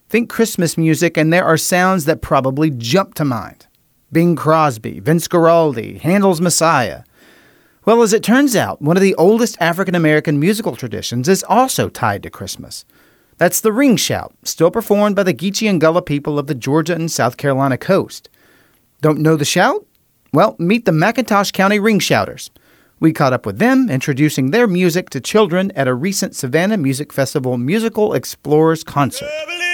Think Christmas music, and there are sounds that probably jump to mind. Bing Crosby, Vince Guaraldi, Handel's Messiah. Well, as it turns out, one of the oldest African-American musical traditions is also tied to Christmas. That's the ring shout, still performed by the Geechee and Gullah people of the Georgia and South Carolina coast. Don't know the shout? Well, meet the McIntosh County Ring Shouters. We caught up with them, introducing their music to children at a recent Savannah Music Festival Musical Explorers concert.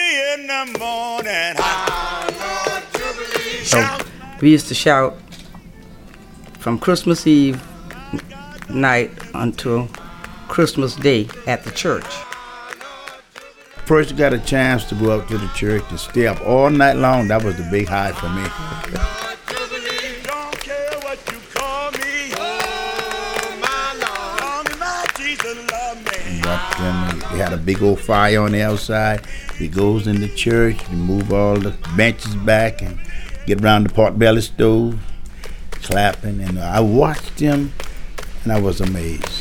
So we used to shout from Christmas Eve night until Christmas Day at the church. First got a chance to go up to the church and stay up all night long. That was the big high for me. They had a big old fire on the outside. We goes in the church, we move all the benches back and get around the potbelly stove, clapping. And I watched them and I was amazed.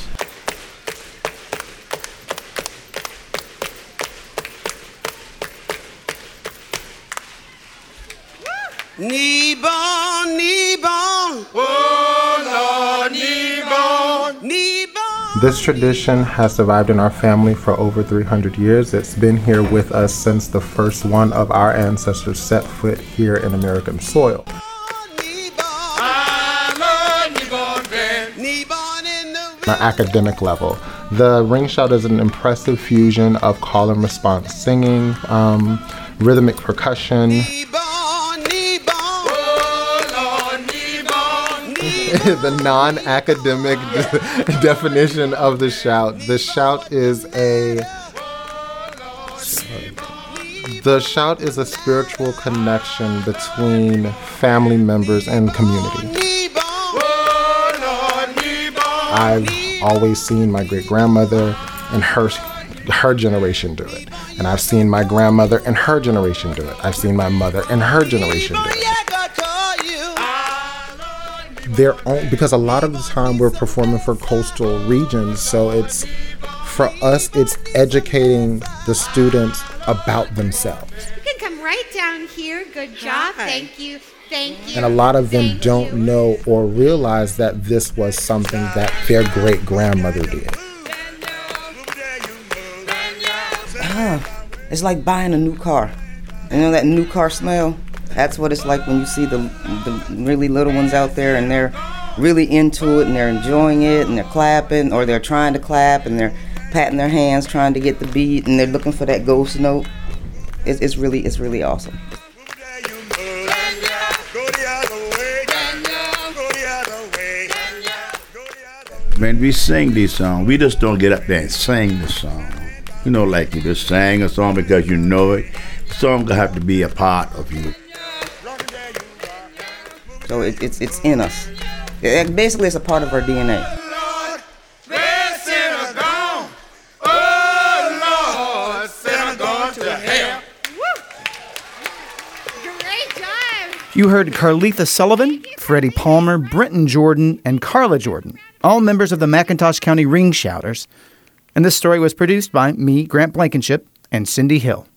Kneebone, kneebone, oh Lord, kneebone, kneebone. This tradition has survived in our family for over 300 years. It's been here with us since the first one of our ancestors set foot here in American soil. On an academic level, the ring shout is an impressive fusion of call and response singing, rhythmic percussion. The non-academic definition of the shout. The shout is a spiritual connection between family members and community. I've always seen my great-grandmother and her generation do it. And I've seen my grandmother and her generation do it. I've seen my mother and her generation do it. Because a lot of the time we're performing for coastal regions, so it's educating the students about themselves. You can come right down here. Good job. Thank you. Thank you. And a lot of them don't know or realize that this was something that their great grandmother did. It's like buying a new car. You know that new car smell? That's what it's like when you see the really little ones out there and they're really into it and they're enjoying it and they're clapping or they're trying to clap and they're patting their hands trying to get the beat and they're looking for that ghost note. It's really awesome. When we sing these songs, we just don't get up there and sing the song. You know, like you just sang a song because you know it. The song will have to be a part of you. So it's in us. Basically, it's a part of our DNA. Lord, where's Santa gone? Oh Lord, Santa gone to hell. Great job. You heard Carletha Sullivan, Freddie Palmer, Brenton Jordan, and Carla Jordan, all members of the McIntosh County Ring Shouters. And this story was produced by me, Grant Blankenship, and Cindy Hill.